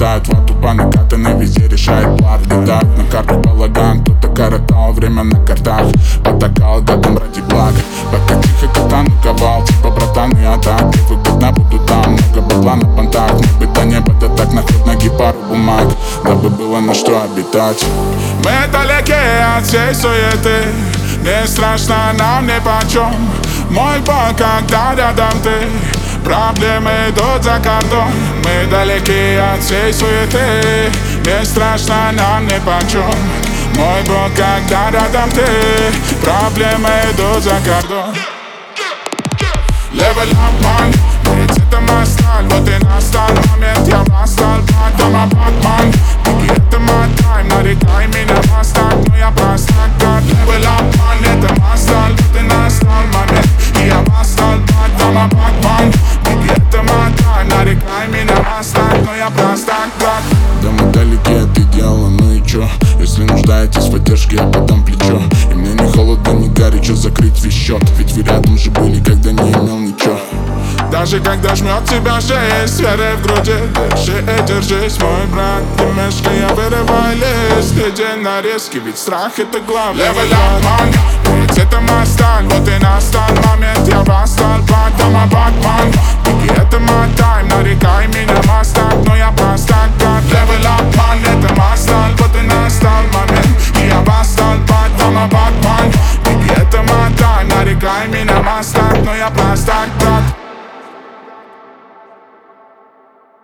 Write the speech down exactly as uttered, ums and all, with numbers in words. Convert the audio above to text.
Хватает вату по накатанной, везде решает пар. Летает на картах балаган, кто-то коротал время на картах. Потакал гадом ради блага, пока тихо кота наковал. Типа братан, я так выгодно буду там. Много бабла на понтах, может быть до неба, да так на ход ноги пару бумаг, дабы было на что обитать. Мы далеки от всей суеты, не страшно нам нипочем. Мой Бог, когда рядом ты, проблемы идут за кордон. Мы далеки от всей суеты, не страшно нам нипочем. Мой Бог, когда рядом ты, проблемы идут за кордон. Level up, man, ведь это мой сталь. Вот и настал момент, я восстал, потом Батман. Беги, это мой тайм, нарекай меня мастак, но я простак, как level up, man, это мой сталь. Вот и настал момент, и я восстал, потом Батман. Беги, это мой тайм, нарекай меня мастак, но я простак, как. Да мы далеки от идеала, ну и чё? Если нуждаетесь в поддержке, я подам плечо. И мне не холодно, не горячо закрыть весь счет. Ведь вы рядом же были, когда не имел ничего. Даже когда жмет тебя жизнь, с верой в груди, держи и держись, мой брат. Ты мешка, я вырываю лист, иди на риски, ведь страх это главное. Level up, man, ведь это мой сталь. Вот и настал момент, я восстал, потом Батман. Беги, это мой тайм, нарекай меня мастак, но я простак, как level up, man, это мой сталь. Вот и настал момент, и я восстал, потом Батман. Беги, это мой тайм, нарекай меня мастак, но я простак.